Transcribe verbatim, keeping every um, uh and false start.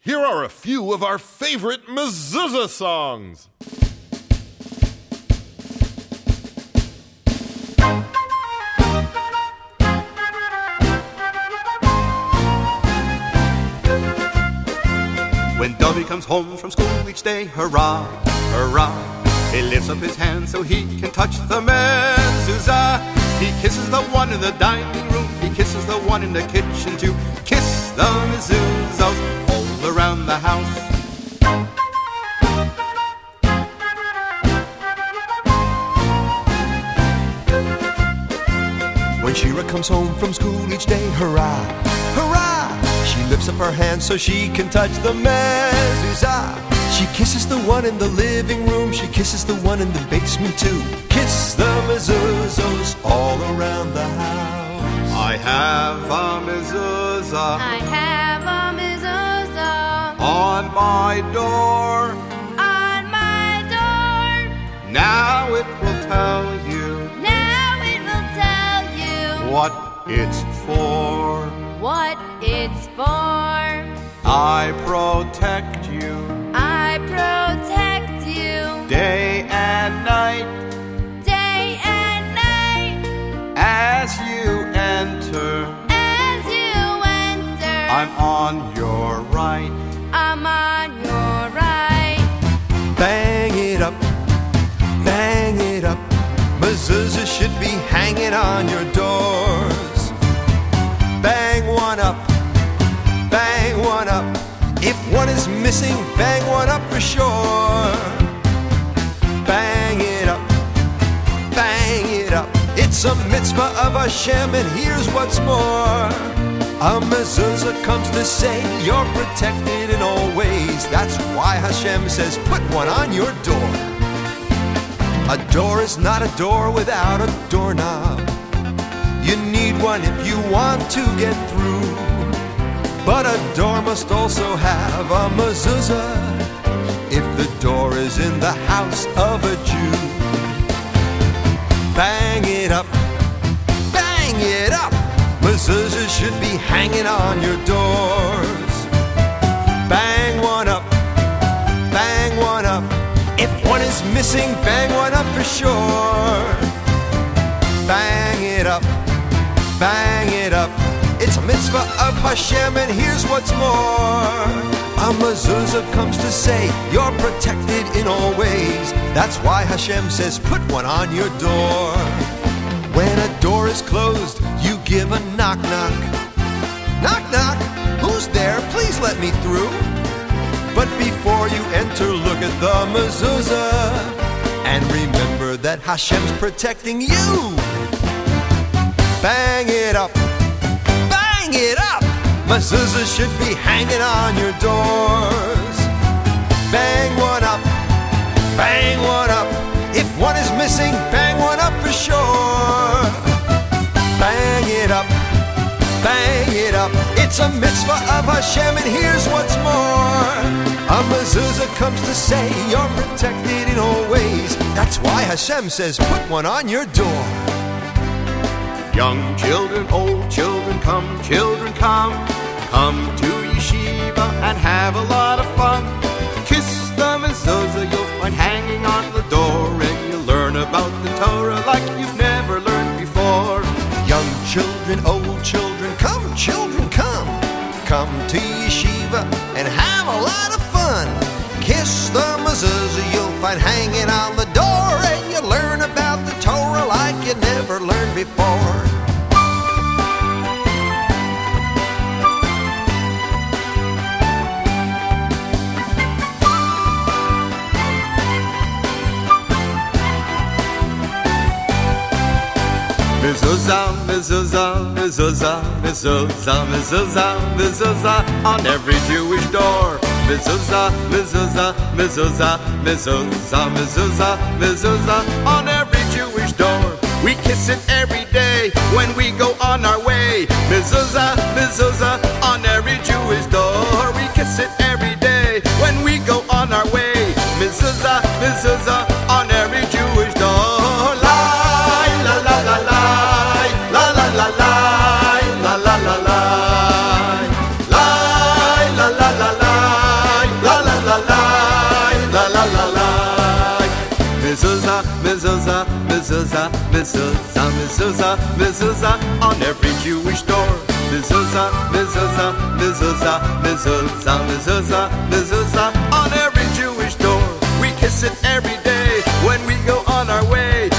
Here are a few of our favorite mezuzah songs. When Dovey comes home from school each day, hurrah, hurrah, he lifts up his hand so he can touch the mezuzah. He kisses the one in the dining room, he kisses the one in the kitchen too. Kiss the mezuzahs all around the house. When Shira comes home from school each day, hurrah, hurrah, she lifts up her hand so she can touch the mezuzah. She kisses the one in the living room, she kisses the one in the basement too. Kiss the mezuzahs all around the house. I have a mezuzah, I have a mezuzah on my door. on my door. Now it will tell you Now it will tell you what it's for. what it's for. I protect you I protect you day and night. day and night. As you enter, As you enter, I'm on your right. I'm on your right. Bang it up, bang it up, mezuzah should be hanging on your doors. Bang one up, bang one up, if one is missing, bang one up for sure. Bang it up, bang it up, it's a mitzvah of Hashem, and here's what's more. A mezuzah comes to say you're protected in all ways. That's why Hashem says put one on your door. A door is not a door without a doorknob. You need one if you want to get through. But a door must also have a mezuzah if the door is in the house of a Jew. Bang it up, bang it up, mezuzah should be hanging on your doors. Bang one up, bang one up, if one is missing, bang one up for sure. Bang it up, bang it up, it's a mitzvah of Hashem, and here's what's more. A mezuzah comes to say you're protected in all ways. That's why Hashem says put one on your door. When a door is closed, you give a knock knock. Knock knock, who's there? Please let me through. But before you enter, look at the mezuzah and remember that Hashem's protecting you. Bang it up, bang it up, mezuzah should be hanging on your doors. Bang one up, bang one up, if one is missing, bang one up for sure. Bang it up, bang it up, it's a mitzvah of Hashem, and here's what's more. A mezuzah comes to say you're protected in all ways. That's why Hashem says put one on your door. Young children, old children, come, children, come. Come to yeshiva and have a lot of fun. Kiss the mezuzah you'll find hanging on the door, and you'll learn about the Torah like you've never learned before. Young children, old children, come, children, come. Come to yeshiva and have a lot of fun. Kiss the mezuzah you'll find hanging on the door, and you'll learn about the Torah like you never learned before. Mezuzah, mezuzah, mezuzah, mezuzah, mezuzah, mezuzah on every Jewish door. Mezuzah, mezuzah, mezuzah, mezuzah, mezuzah, mezuzah on every Jewish door. We kiss it every day when we go on our way. Mezuzah, mezuzah on every Jewish door. We kiss it every day when we go on our way. Mezuzah, mezuzah on every Jewish door. La la la la la la la la la la la la la la la la la la. mezuzah, mezuzah, mezuzah, mezuzah on every Jewish door. Mezuzah, mezuzah, mezuzah, mezuzah, mezuzah, mezuzah on every Jewish door. We kiss it every day when we go on our way.